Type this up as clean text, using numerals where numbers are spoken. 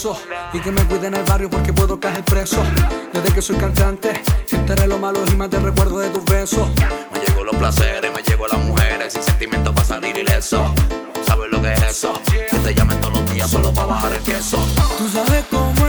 eso. Y que me cuide en el barrio porque puedo caer preso. Desde que soy cantante, enterré lo malo y más te recuerdo de tus besos. Me llegó los placeres, me llegó las mujeres, sin sentimientos para salir ileso. ¿Sabes lo que es eso? Que te llamen todos los días solo para bajar el queso. Tú sabes cómo